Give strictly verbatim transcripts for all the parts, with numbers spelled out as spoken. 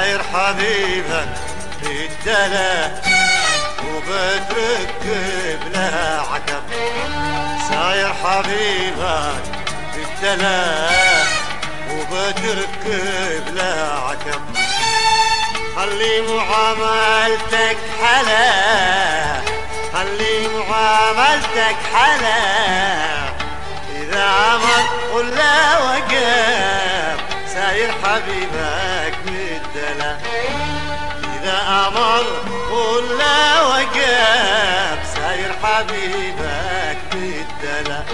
ساير حبيبك بالدلا وبتركب له عتب. ساير حبيبك بالدلا وبتركب له عتب. خلي معاملتك حلا، خلي معاملتك حلا، إذا عمر ولا وقف ساير حبيبك بالدلا. إذا أمر ولا وقف ساير حبيبك بالدلا.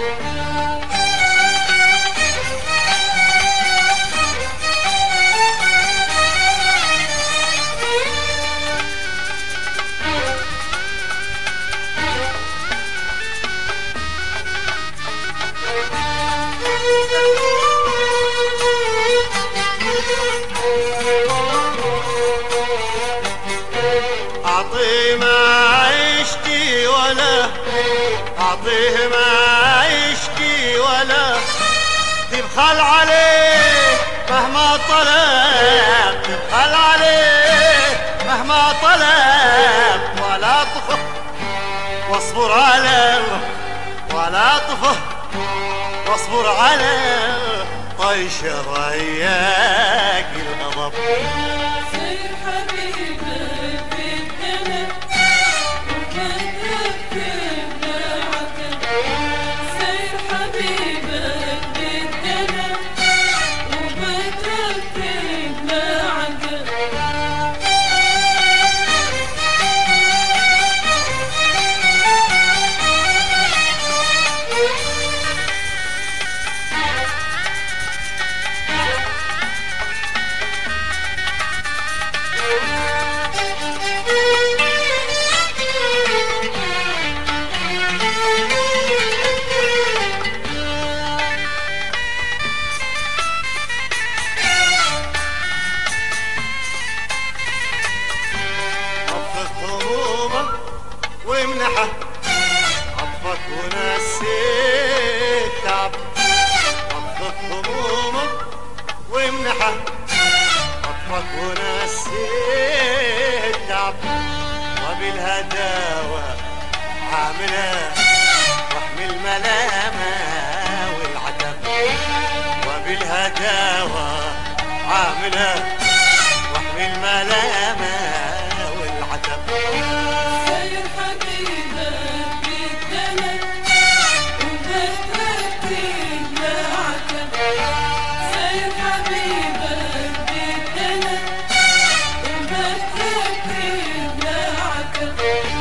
أعطيه ما يشتي ولا، أعطيه ما يشتي ولا، تبخل عليه مهما طلب، تبخل عليه مهما طلب. ولا طفه واصبر عليه، ولا طفه واصبر عليه، طيش ضيق الغضب. سير حبيبك بالدلا وبتركب له عتب. سير حبيبك بالدلا وبتركب له عتب. وامنحه عطفك ونسيت تعب. عطفك همومك وامنحه عطفك ونسيت تعب. وبالهداوة عاملة واحمل ملامة والعتب. وبالهداوة عاملة واحمل ملامة والعتب. سير حبيبك بالدلا وبتركب له عتب. سير حبيبك بالدلا وبتركب له عتب.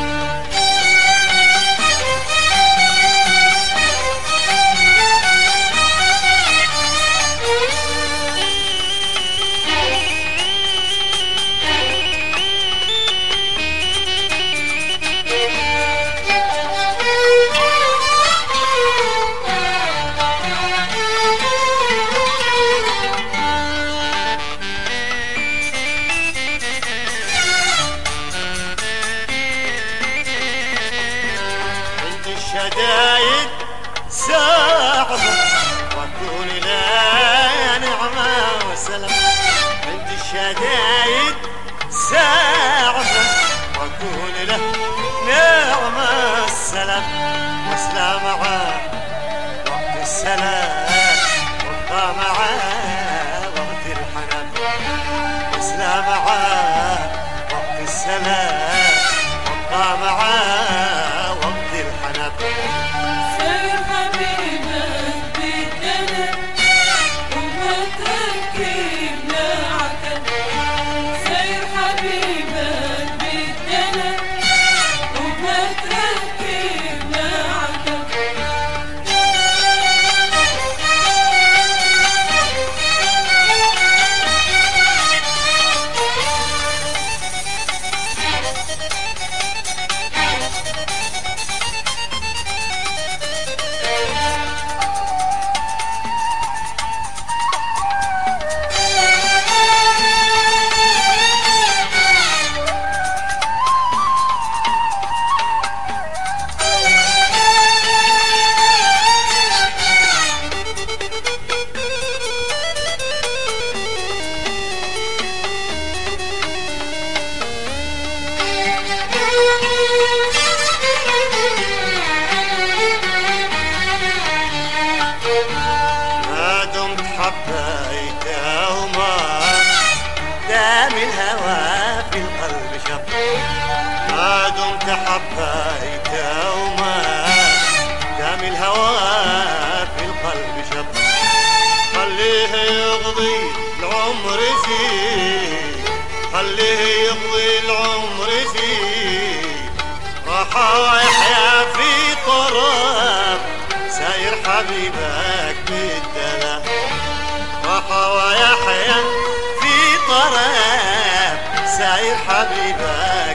الشدايد صعبة واكون لا نعمة وسلام. عندي الشدايد صعبة واكون له نعمة السلام. واسلام معاه وقت السلام، وابقى معاه وقت الحنان. واسلام معاه وقت السلام، وابقى معاه وقت الحنان. سير حبيبك بالدلا وبتركب له عتب. سير حبيبك بالدلا وبتركب له عتب. دام الهوى في القلب شب ما دمت حبيته وما دام الهوى في القلب شب خليه يقضي العمر فيه خليه يقضي العمر فيه راح يحيا في طرب ساير حبيبك بالدلع راح ويحيا في طرب ساير حبيبك